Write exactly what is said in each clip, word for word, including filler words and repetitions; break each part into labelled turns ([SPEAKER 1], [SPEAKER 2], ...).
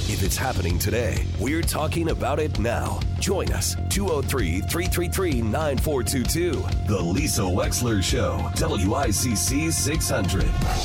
[SPEAKER 1] If it's happening today, we're talking about it now. Join us, two oh three, three three three, nine four two two. The Lisa Wexler Show, W I C C six hundred.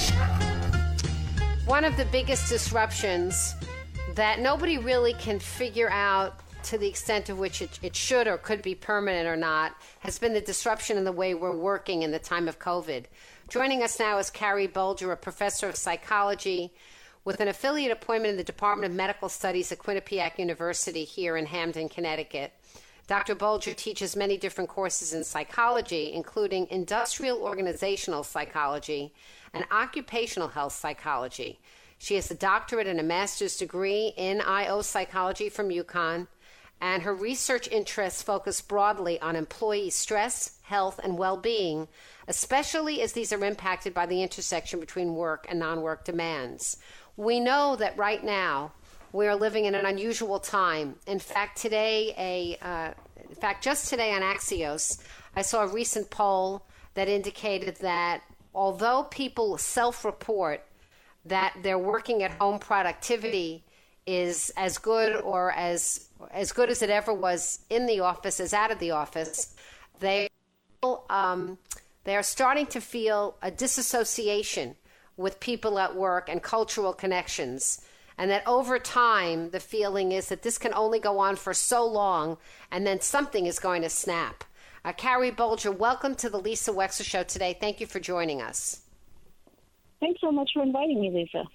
[SPEAKER 2] One of the biggest disruptions that nobody really can figure out to the extent of which it, it should or could be permanent or not has been the disruption in the way we're working in the time of COVID. Joining us now is Carrie Bulger, a professor of psychology with an affiliate appointment in the Department of Medical Studies at Quinnipiac University here in Hamden, Connecticut. Doctor Bulger teaches many different courses in psychology, including industrial organizational psychology and occupational health psychology. She has a doctorate and a master's degree in I O psychology from UConn, and her research interests focus broadly on employee stress, health, and well-being, especially as these are impacted by the intersection between work and non-work demands. We know that right now we are living in an unusual time. In fact, today, a uh, in fact, just today on Axios, I saw a recent poll that indicated that although people self-report that their working at home productivity is as good or as as good as it ever was in the office as out of the office, they um, they are starting to feel a disassociation with people at work and cultural connections, and that over time the feeling is that this can only go on for so long and then something is going to snap. Uh, Carrie Bulger, welcome to the Lisa Wexler Show today. Thank you for joining us.
[SPEAKER 3] Thanks so much for inviting me, Lisa.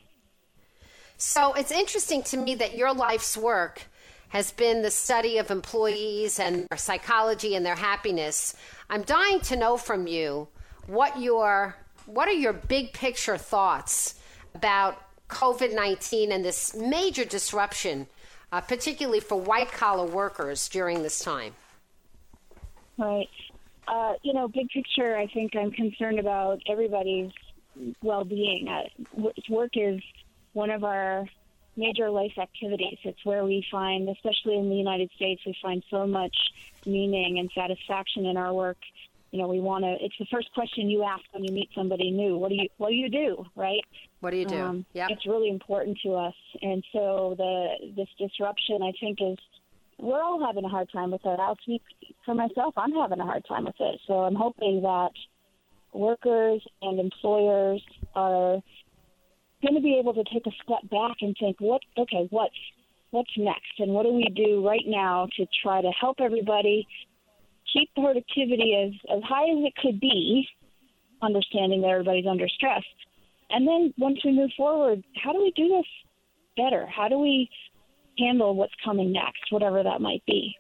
[SPEAKER 2] So it's interesting to me that your life's work has been the study of employees and their psychology and their happiness. I'm dying to know from you what your what are your big picture thoughts about COVID nineteen and this major disruption, uh, particularly for white collar workers during this time?
[SPEAKER 3] Right. Uh, you know, big picture, I think I'm concerned about everybody's well-being. Uh, work is one of our major life activities. It's where we find, especially in the United States, we find so much meaning and satisfaction in our work. You know, we want to, it's the first question you ask when you meet somebody new. What do you, what do you do, right?
[SPEAKER 2] What do you do?
[SPEAKER 3] Um,
[SPEAKER 2] yeah.
[SPEAKER 3] It's really important to us. And so the, this disruption, I think, is, we're all having a hard time with it. I'll speak for myself. I'm having a hard time with it. So I'm hoping that workers and employers are going to be able to take a step back and think, what, okay, what's, what's next? And what do we do right now to try to help everybody keep productivity as, as high as it could be, understanding that everybody's under stress. And then once we move forward, how do we do this better? How do we handle what's coming next, whatever that might be?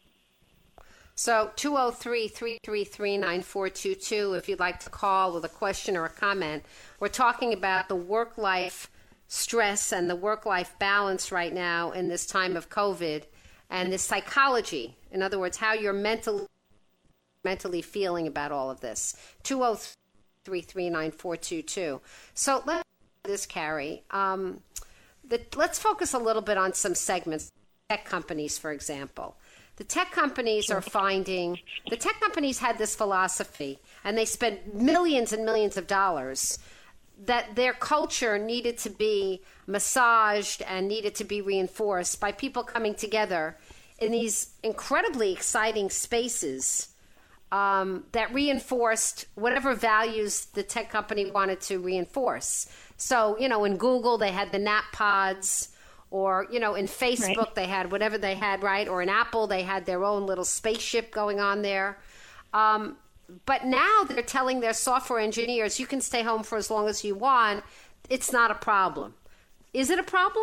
[SPEAKER 2] So two oh three, three three three, nine four two two, if you'd like to call with a question or a comment. We're talking about the work-life stress and the work-life balance right now in this time of COVID and the psychology. In other words, how you're mentally mentally feeling about all of this. two oh three, three nine four two two. So let's do this, Carrie. Um, the, let's focus a little bit on some segments. Tech companies, for example. The tech companies are finding, the tech companies had this philosophy, and they spent millions and millions of dollars, that their culture needed to be massaged and needed to be reinforced by people coming together in these incredibly exciting spaces um, that reinforced whatever values the tech company wanted to reinforce. So, you know, in Google, they had the nap pods, or, you know, in Facebook, right. They had whatever they had, right? Or in Apple, they had their own little spaceship going on there. Um, but now they're telling their software engineers, you can stay home for as long as you want. It's not a problem. Is it a problem?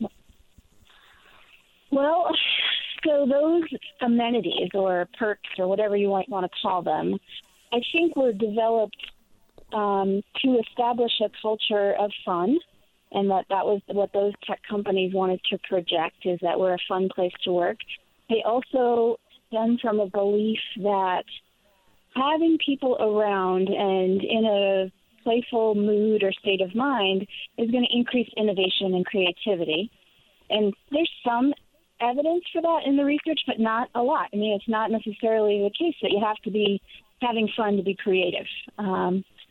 [SPEAKER 3] Well, so those amenities or perks or whatever you might want to call them, I think were developed um, to establish a culture of fun, and that that was what those tech companies wanted to project, is that we're a fun place to work. They also stem from a belief that having people around and in a playful mood or state of mind is going to increase innovation and creativity. And there's some evidence for that in the research, but not a lot. I mean, it's not necessarily the case that you have to be having fun to be creative. Um,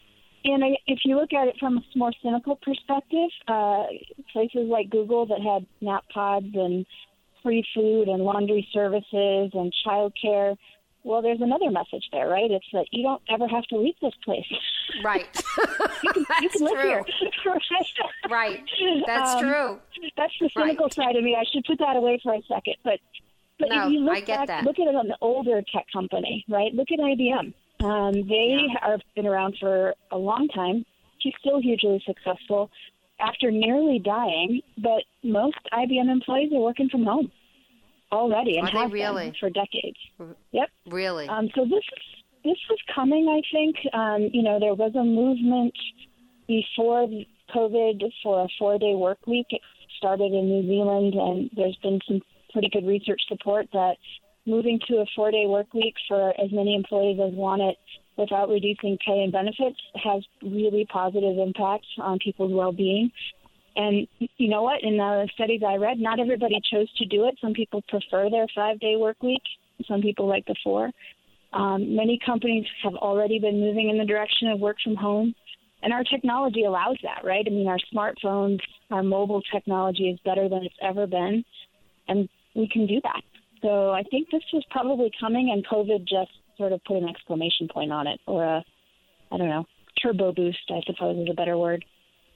[SPEAKER 3] And I, if you look at it from a more cynical perspective, uh, places like Google that had nap pods and free food and laundry services and childcare, well, there's another message there, right? It's that you don't ever have to leave this place.
[SPEAKER 2] Right.
[SPEAKER 3] you can,
[SPEAKER 2] That's
[SPEAKER 3] you can live
[SPEAKER 2] true.
[SPEAKER 3] here.
[SPEAKER 2] Right. That's
[SPEAKER 3] um,
[SPEAKER 2] true.
[SPEAKER 3] That's the cynical
[SPEAKER 2] Right.
[SPEAKER 3] side of me. I should put that away for a second. But but
[SPEAKER 2] No,
[SPEAKER 3] if you look
[SPEAKER 2] I get
[SPEAKER 3] back,
[SPEAKER 2] that.
[SPEAKER 3] look at it on the older tech company, right? Look at I B M. Um, they
[SPEAKER 2] Yeah.
[SPEAKER 3] have been around for a long time. She's still hugely successful after nearly dying, but most I B M employees are working from home already and
[SPEAKER 2] Are they
[SPEAKER 3] have
[SPEAKER 2] really?
[SPEAKER 3] been for decades. Yep.
[SPEAKER 2] Really?
[SPEAKER 3] Um, so this is this was coming, I think. Um, you know, there was a movement before COVID for a four-day work week. It started in New Zealand, and there's been some pretty good research support that moving to a four-day work week for as many employees as want it without reducing pay and benefits has really positive impacts on people's well-being. And you know what? In the studies I read, not everybody chose to do it. Some people prefer their five-day work week. Some people like the four. Um, many companies have already been moving in the direction of work from home. And our technology allows that, right? I mean, our smartphones, our mobile technology is better than it's ever been. And we can do that. So I think this was probably coming, and COVID just sort of put an exclamation point on it, or a, I don't know, turbo boost, I suppose is a better word.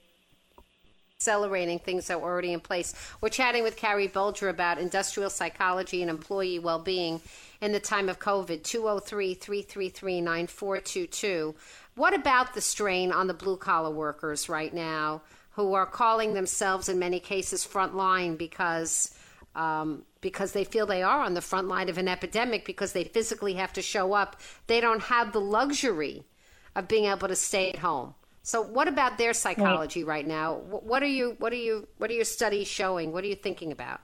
[SPEAKER 2] Accelerating things that were already in place. We're chatting with Carrie Bolger about industrial psychology and employee well-being in the time of COVID. two oh three, three three three, nine four two two. What about the strain on the blue-collar workers right now who are calling themselves in many cases frontline because um, because they feel they are on the front line of an epidemic because they physically have to show up? They don't have the luxury of being able to stay at home. So what about their psychology right, right now? What are you what are you what are your studies showing? What are you thinking about?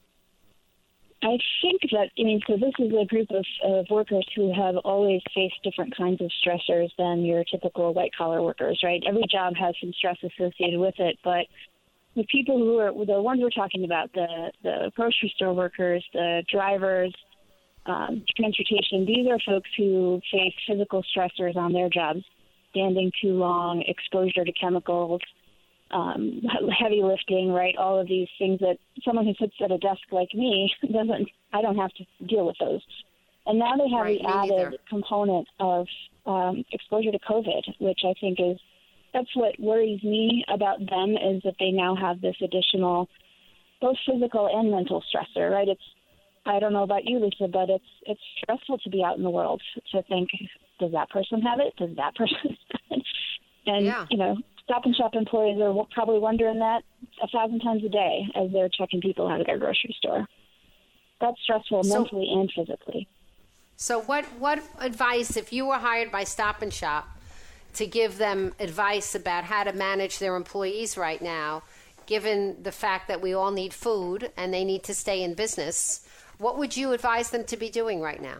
[SPEAKER 3] I think that, I mean, so this is a group of, of workers who have always faced different kinds of stressors than your typical white-collar workers, right? Every job has some stress associated with it, but the people who are, the ones we're talking about, the, the grocery store workers, the drivers, um, transportation, these are folks who face physical stressors on their jobs, standing too long, exposure to chemicals, um, heavy lifting, right? All of these things that someone who sits at a desk like me doesn't, I don't have to deal with those. And now they have
[SPEAKER 2] Right,
[SPEAKER 3] the
[SPEAKER 2] me
[SPEAKER 3] added
[SPEAKER 2] neither.
[SPEAKER 3] component of um, exposure to COVID, which I think is, that's what worries me about them, is that they now have this additional, both physical and mental stressor, right? It's, I don't know about you, Lisa, but it's it's stressful to be out in the world, to think, does that person have it? Does that person have it? And,
[SPEAKER 2] Yeah.
[SPEAKER 3] you know, Stop and Shop employees are probably wondering that a thousand times a day as they're checking people out of their grocery store. That's stressful
[SPEAKER 2] So-
[SPEAKER 3] mentally and physically.
[SPEAKER 2] So what what advice, if you were hired by Stop and Shop to give them advice about how to manage their employees right now, given the fact that we all need food and they need to stay in business, what would you advise them to be doing right now?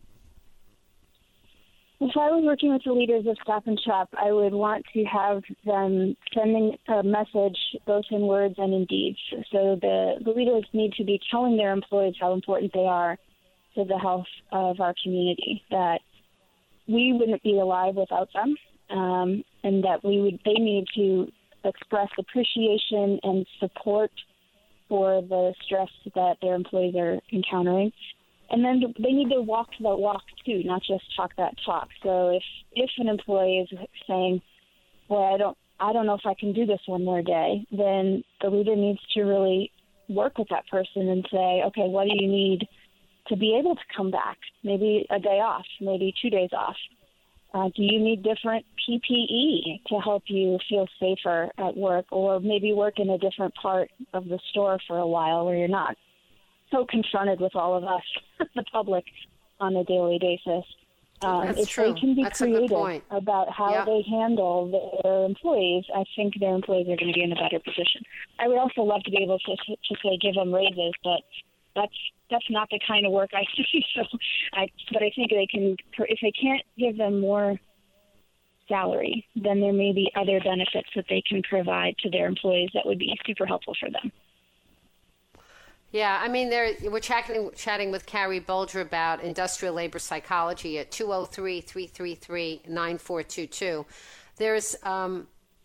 [SPEAKER 3] If I was working with the leaders of Stop and Shop, I would want to have them sending a message both in words and in deeds. So the, the leaders need to be telling their employees how important they are to the health of our community, that we wouldn't be alive without them, um, and that we would they need to express appreciation and support for the stress that their employees are encountering. And then they need to walk the walk too, not just talk that talk. So if if an employee is saying, "Well, I don't, I don't know if I can do this one more day," then the leader needs to really work with that person and say, "Okay, what do you need to be able to come back? Maybe a day off, maybe two days off. Uh, do you need different P P E to help you feel safer at work, or maybe work in a different part of the store for a while where you're not so confronted with all of us, the public, on a daily basis?" Um,
[SPEAKER 2] That's
[SPEAKER 3] if
[SPEAKER 2] true.
[SPEAKER 3] they can be
[SPEAKER 2] That's a good
[SPEAKER 3] creative
[SPEAKER 2] point.
[SPEAKER 3] about how
[SPEAKER 2] Yeah.
[SPEAKER 3] they handle their employees, I think their employees are going to be in a better position. I would also love to be able to, to say give them raises, but that's that's not the kind of work I do. So, I, but I think they can, if they can't give them more salary, then there may be other benefits that they can provide to their employees that would be super helpful for them.
[SPEAKER 2] Yeah, I mean, there we're chatting, chatting with Carrie Bolger about industrial labor psychology at two oh three, three three three, nine four two two. there's, um,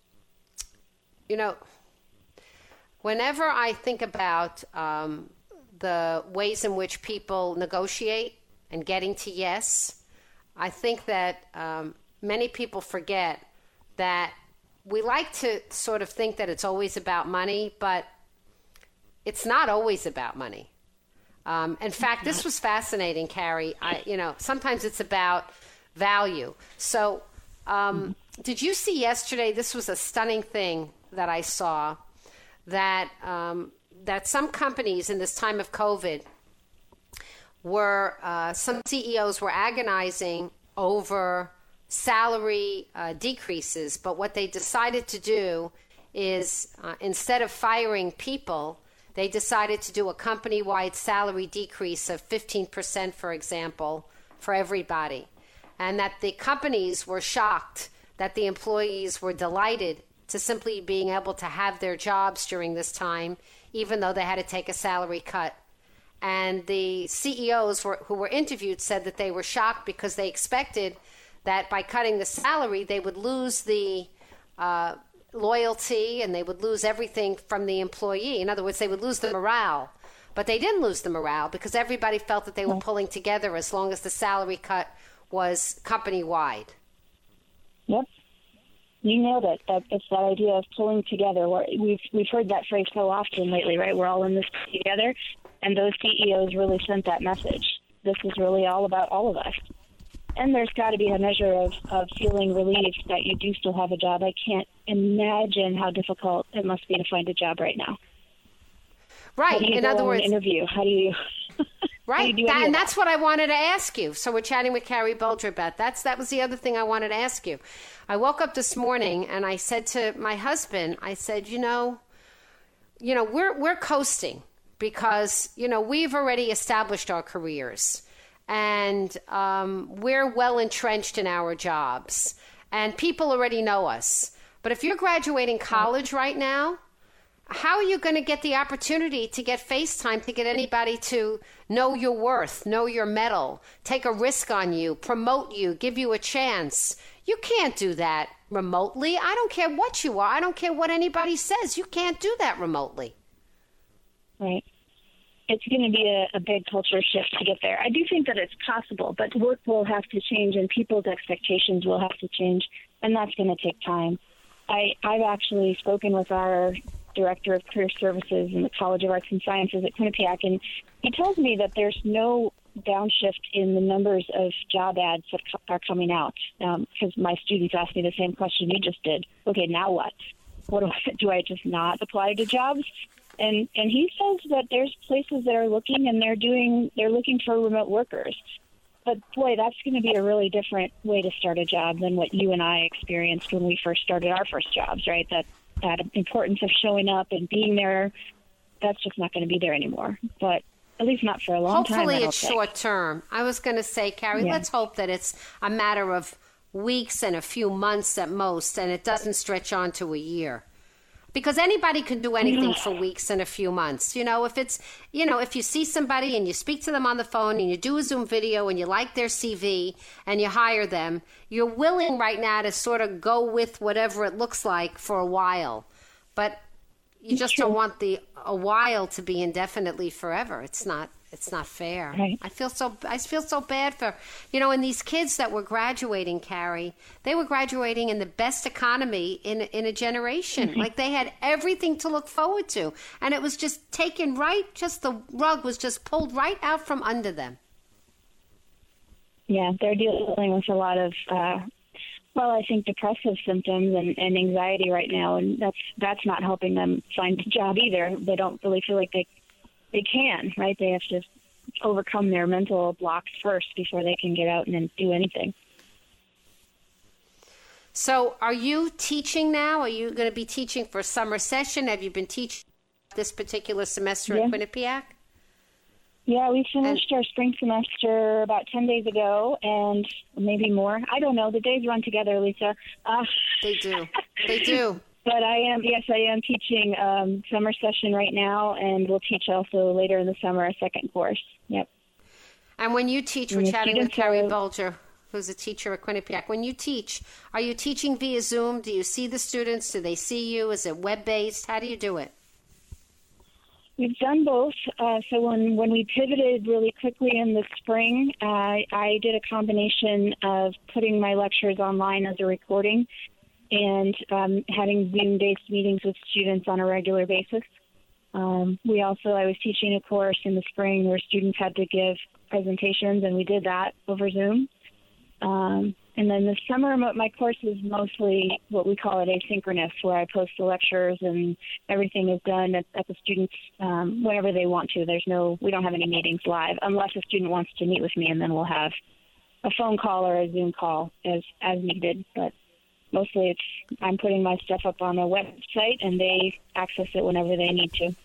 [SPEAKER 2] you know, whenever I think about um, the ways in which people negotiate and getting to yes, I think that um, many people forget that we like to sort of think that it's always about money, but it's not always about money. Um, in fact, this was fascinating, Carrie. I, you know, sometimes it's about value. So um, did you see yesterday, this was a stunning thing that I saw, that um, that some companies in this time of COVID were, uh, some C E Os were agonizing over salary uh, decreases, but what they decided to do is uh, instead of firing people, they decided to do a company-wide salary decrease of fifteen percent, for example, for everybody. And that the companies were shocked, that the employees were delighted to simply being able to have their jobs during this time, even though they had to take a salary cut. And the C E Os were, who were interviewed said that they were shocked because they expected that by cutting the salary, they would lose the uh, loyalty and they would lose everything from the employee. In other words, they would lose the morale. But they didn't lose the morale because everybody felt that they were pulling together as long as the salary cut was company-wide.
[SPEAKER 3] Yep. You nailed it. That, it's that idea of pulling together. We've, we've heard that phrase so often lately, right? We're all in this together. And those C E Os really sent that message. This is really all about all of us. And there's got to be a measure of, of feeling relieved that you do still have a job. I can't imagine how difficult it must be to find a job right now.
[SPEAKER 2] Right.
[SPEAKER 3] How do you
[SPEAKER 2] In
[SPEAKER 3] go
[SPEAKER 2] other
[SPEAKER 3] on
[SPEAKER 2] words,
[SPEAKER 3] an interview? How do you?
[SPEAKER 2] right.
[SPEAKER 3] do you do
[SPEAKER 2] that, and
[SPEAKER 3] that?
[SPEAKER 2] that's what I wanted to ask you. So we're chatting with Carrie Bulger about that's that was the other thing I wanted to ask you. I woke up this morning and I said to my husband, I said, you know, you know, we're we're coasting because, you know, we've already established our careers. And um, we're well entrenched in our jobs, and people already know us. But if you're graduating college right now, how are you going to get the opportunity to get FaceTime, to get anybody to know your worth, know your mettle, take a risk on you, promote you, give you a chance? You can't do that remotely. I don't care what you are. I don't care what anybody says. You can't do that remotely.
[SPEAKER 3] Right. It's going to be a, a big culture shift to get there. I do think that it's possible, but work will have to change and people's expectations will have to change, and that's going to take time. I, I've actually spoken with our director of career services in the College of Arts and Sciences at Quinnipiac, and he tells me that there's no downshift in the numbers of job ads that are coming out, because um, my students asked me the same question you just did. Okay, now what? What do I, do I just not apply to jobs? And and he says that there's places that are looking and they're doing they're looking for remote workers. But boy, that's going to be a really different way to start a job than what you and I experienced when we first started our first jobs, right? That that importance of showing up and being there, that's just not going to be there anymore. But at least not for a long
[SPEAKER 2] Hopefully
[SPEAKER 3] time. Hopefully
[SPEAKER 2] it's short term. I was going to say, Carrie,
[SPEAKER 3] yeah.
[SPEAKER 2] let's hope that it's a matter of weeks and a few months at most, and it doesn't stretch on to a year. Because anybody can do anything for weeks and a few months. You know, if it's, you know, if you see somebody and you speak to them on the phone and you do a Zoom video and you like their C V and you hire them, you're willing right now to sort of go with whatever it looks like for a while. But you just don't want the a while to be indefinitely forever. It's not it's not fair.
[SPEAKER 3] Right.
[SPEAKER 2] I feel so I feel so bad for, you know, and these kids that were graduating, Carrie, they were graduating in the best economy in in a generation. Mm-hmm. Like they had everything to look forward to, and it was just taken right, just the rug was just pulled right out from under them.
[SPEAKER 3] Yeah, they're dealing with a lot of uh well, I think depressive symptoms and, and anxiety right now, and that's that's not helping them find a job either. They don't really feel like they they can, right? They have to overcome their mental blocks first before they can get out and then do anything.
[SPEAKER 2] So are you teaching now? Are you going to be teaching for a summer session? Have you been teaching this particular semester
[SPEAKER 3] yeah.
[SPEAKER 2] at Quinnipiac?
[SPEAKER 3] Yeah, we finished and, our spring semester about ten days ago, and maybe more. I don't know. The days run together, Lisa. Uh,
[SPEAKER 2] they do. They do.
[SPEAKER 3] But I am, yes, I am teaching um, summer session right now, and we'll teach also later in the summer a second course. Yep.
[SPEAKER 2] And when you teach, we're chatting with Carrie Bulger. who's a teacher at Quinnipiac. When you teach, are you teaching via Zoom? Do you see the students? Do they see you? Is it web-based? How do you do it?
[SPEAKER 3] We've done both. Uh, so when, when we pivoted really quickly in the spring, uh, I did a combination of putting my lectures online as a recording and um, having Zoom-based meetings with students on a regular basis. Um, we also, I was teaching a course in the spring where students had to give presentations, and we did that over Zoom. Um, and then this summer, my course is mostly what we call it asynchronous, where I post the lectures and everything is done at, at the students um, whenever they want to. There's no, we don't have any meetings live unless a student wants to meet with me, and then we'll have a phone call or a Zoom call as, as needed. But mostly it's, I'm putting my stuff up on a website and they access it whenever they need to.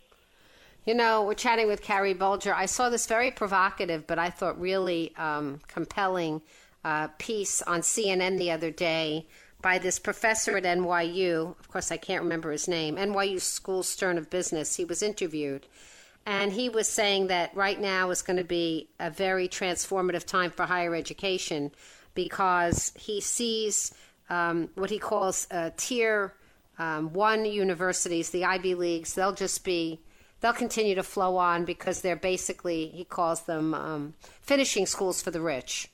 [SPEAKER 2] You know, we're chatting with Carrie Bulger. I saw this very provocative, but I thought really um, compelling uh, piece on C N N the other day by this professor at N Y U. Of course, I can't remember his name. N Y U School Stern of Business. He was interviewed. And he was saying that right now is going to be a very transformative time for higher education because he sees um, what he calls uh, tier um, one universities, the Ivy Leagues. They'll just be... They'll continue to flow on because they're basically, he calls them um, finishing schools for the rich.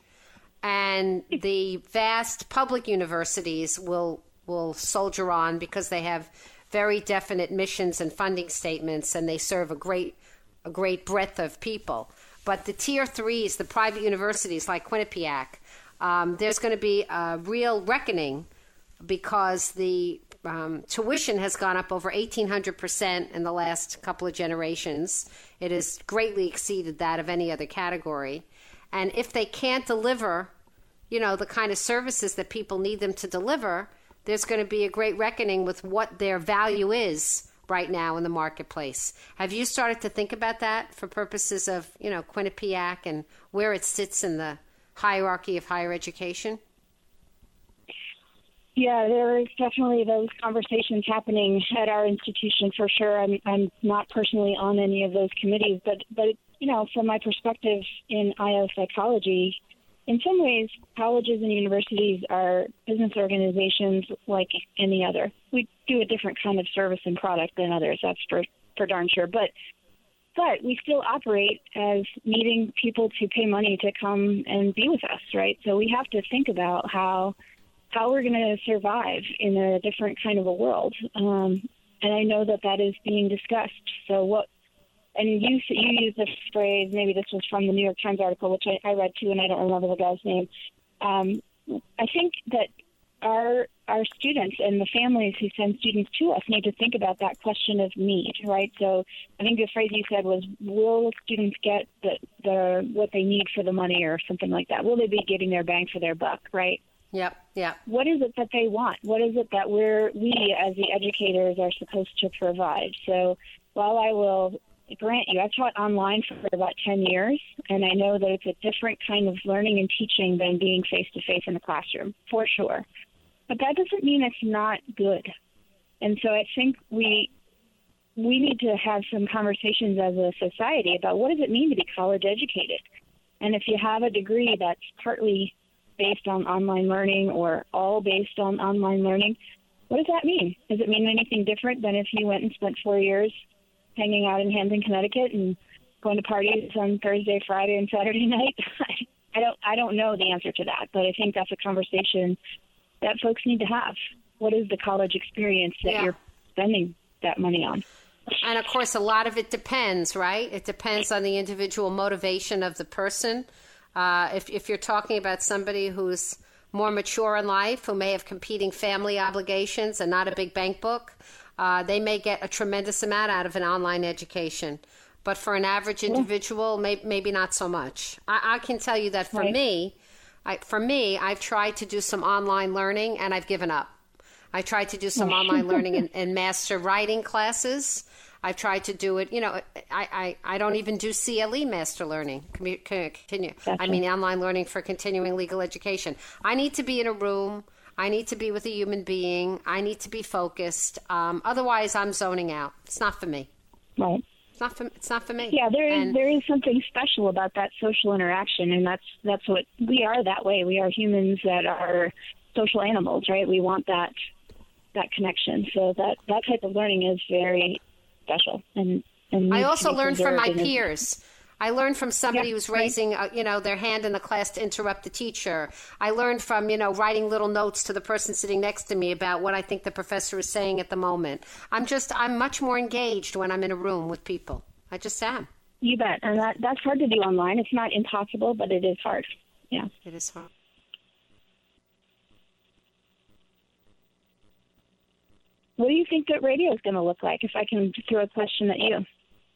[SPEAKER 2] And the vast public universities will will soldier on because they have very definite missions and funding statements, and they serve a great a great breadth of people. But the tier threes, the private universities like Quinnipiac, um, there's going to be a real reckoning because the Um, tuition has gone up over eighteen hundred percent in the last couple of generations. It has greatly exceeded that of any other category. And if they can't deliver, you know, the kind of services that people need them to deliver, there's going to be a great reckoning with what their value is right now in the marketplace. Have you started to think about that for purposes of, you know, Quinnipiac and where it sits in the hierarchy of higher education?
[SPEAKER 3] Yeah, there is definitely those conversations happening at our institution for sure. I'm I'm not personally on any of those committees, but but you know, from my perspective in I O psychology, in some ways, colleges and universities are business organizations like any other. We do a different kind of service and product than others. That's for for darn sure. But but we still operate as needing people to pay money to come and be with us, right? So we have to think about how. how we're going to survive in a different kind of a world. Um, and I know that that is being discussed. So what, and you you used this phrase, maybe this was from the New York Times article, which I, I read too, and I don't remember the guy's name. Um, I think that our our students and the families who send students to us need to think about that question of need, right? So I think the phrase you said was, will students get the, the what they need for the money or something like that? Will they be getting their bang for their buck, right?
[SPEAKER 2] Yep, yep.
[SPEAKER 3] What is it that they want? What is it that we're, we as the educators are supposed to provide? So while I will grant you, I've taught online for about ten years, and I know that it's a different kind of learning and teaching than being face-to-face in the classroom, for sure. But that doesn't mean it's not good. And so I think we we need to have some conversations as a society about what does it mean to be college educated? And if you have a degree that's partly based on online learning or all based on online learning, what does that mean? Does it mean anything different than if you went and spent four years hanging out in Hampton, Connecticut and going to parties on Thursday, Friday, and Saturday night? I don't I don't know the answer to that, but I think that's a conversation that folks need to have. What is the college experience that yeah. you're spending that money on?
[SPEAKER 2] And, of course, a lot of it depends, right? It depends on the individual motivation of the person. Uh, if, if you're talking about somebody who's more mature in life, who may have competing family obligations and not a big bank book, uh, they may get a tremendous amount out of an online education. But for an average individual, may, maybe not so much. I, I can tell you that for
[SPEAKER 3] right.
[SPEAKER 2] me, I, for me, I've tried to do some online learning and I've given up. I tried to do some online learning in, in master writing classes. I've tried to do it, you know, I, I, I don't even do C L E master learning, continue.
[SPEAKER 3] Gotcha.
[SPEAKER 2] I mean, online learning for continuing legal education. I need to be in a room. I need to be with a human being. I need to be focused. Um, otherwise, I'm zoning out. It's not for me.
[SPEAKER 3] Right.
[SPEAKER 2] It's not for, it's not for me.
[SPEAKER 3] Yeah, there is
[SPEAKER 2] and,
[SPEAKER 3] there is something special about that social interaction, and that's that's what we are that way. We are humans that are social animals, right? We want that that connection. So that, that type of learning is very special. And, and
[SPEAKER 2] I also learned from my
[SPEAKER 3] preserved and-
[SPEAKER 2] peers. I learned from somebody
[SPEAKER 3] Yeah,
[SPEAKER 2] who's
[SPEAKER 3] right.
[SPEAKER 2] raising, uh, you know, their hand in the class to interrupt the teacher. I learned from, you know, writing little notes to the person sitting next to me about what I think the professor is saying at the moment. I'm just, I'm much more engaged when I'm in a room with people. I just am.
[SPEAKER 3] You bet. And that, that's hard to do online. It's not impossible, but it is hard. Yeah.
[SPEAKER 2] It is hard.
[SPEAKER 3] What do you think that radio is going to look like, if I can throw a question at you?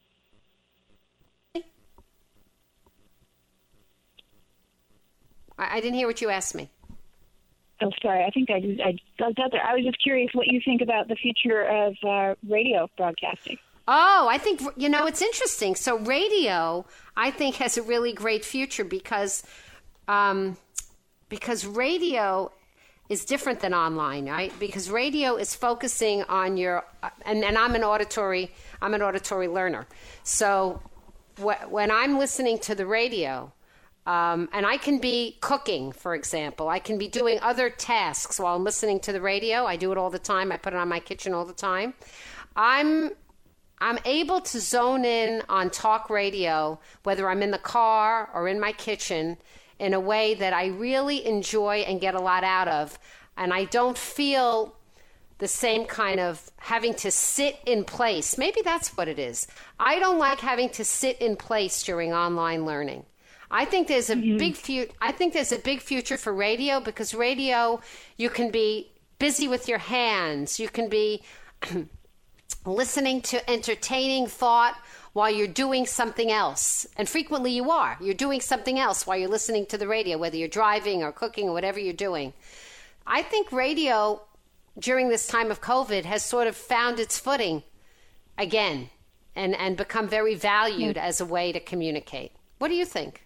[SPEAKER 2] I, I didn't hear what you asked me.
[SPEAKER 3] Oh, sorry. I think I, I buzzed out there. I was just curious what you think about the future of uh, radio broadcasting.
[SPEAKER 2] Oh, I think, you know, it's interesting. So radio, I think, has a really great future because um, because radio is different than online, right? Because radio is focusing on your, and, and I'm an auditory, I'm an auditory learner. So wh- when I'm listening to the radio, um, and I can be cooking, for example, I can be doing other tasks while I'm listening to the radio. I do it all the time. I put it on my kitchen all the time. I'm I'm able to zone in on talk radio, whether I'm in the car or in my kitchen, in a way that I really enjoy and get a lot out of. And I don't feel the same kind of having to sit in place. Maybe that's what it is. I don't like having to sit in place during online learning. I think there's a mm-hmm. big fu- I think there's a big future for radio because radio, you can be busy with your hands. You can be listening to entertaining thought while you're doing something else. And frequently you are. You're doing something else while you're listening to the radio, whether you're driving or cooking or whatever you're doing. I think radio during this time of COVID has sort of found its footing again and, and become very valued as a way to communicate. What do you think?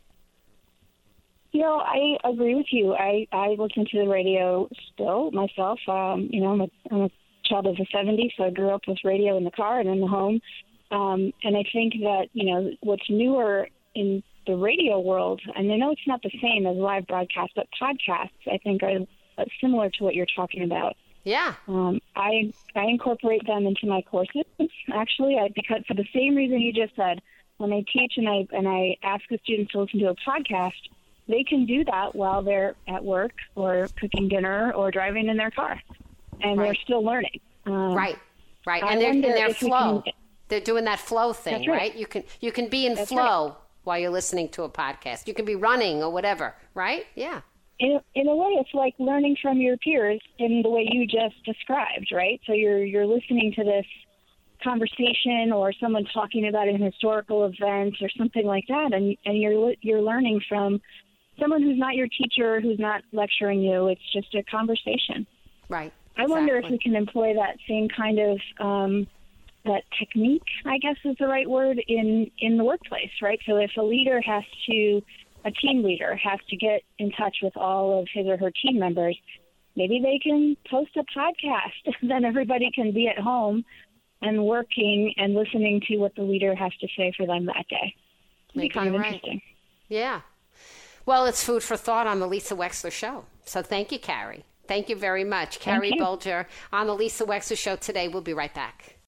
[SPEAKER 3] You know, I agree with you. I, I listen to the radio still myself. Um, you know, I'm a, I'm a child of the seventies, so I grew up with radio in the car and in the home. Um, and I think that, you know, what's newer in the radio world, and I know it's not the same as live broadcasts, but podcasts, I think, are similar to what you're talking about.
[SPEAKER 2] Yeah.
[SPEAKER 3] Um, I I incorporate them into my courses, actually, I, because for the same reason you just said. When I teach and I and I ask the students to listen to a podcast, they can do that while they're at work or cooking dinner or driving in their car, and
[SPEAKER 2] right.
[SPEAKER 3] they're still learning. Um,
[SPEAKER 2] right, right,
[SPEAKER 3] I
[SPEAKER 2] and they're in
[SPEAKER 3] wonder
[SPEAKER 2] their
[SPEAKER 3] if we
[SPEAKER 2] flow.
[SPEAKER 3] can-
[SPEAKER 2] They're doing that flow thing,
[SPEAKER 3] That's right.
[SPEAKER 2] right? You can you can be in
[SPEAKER 3] That's
[SPEAKER 2] flow
[SPEAKER 3] right.
[SPEAKER 2] while you're listening to a podcast. You can be running or whatever, right? Yeah.
[SPEAKER 3] In, in a way, it's like learning from your peers in the way you just described, right? So you're you're listening to this conversation or someone talking about an historical event or something like that, and and you're you're learning from someone who's not your teacher, who's not lecturing you. It's just a conversation.
[SPEAKER 2] Right.
[SPEAKER 3] I wonder if
[SPEAKER 2] Exactly.
[SPEAKER 3] we can employ that same kind of um, that technique, I guess is the right word, in, in the workplace, right? So if a leader has to, a team leader has to get in touch with all of his or her team members, maybe they can post a podcast. Then everybody can be at home and working and listening to what the leader has to say for them that day. It'd be
[SPEAKER 2] Maybe
[SPEAKER 3] kind of
[SPEAKER 2] you're right.
[SPEAKER 3] interesting.
[SPEAKER 2] Yeah. Well, it's food for thought on the Lisa Wexler Show. So thank you, Carrie. Thank you very much. Carrie
[SPEAKER 3] you.
[SPEAKER 2] Bolger on the Lisa Wexler Show today. We'll be right back.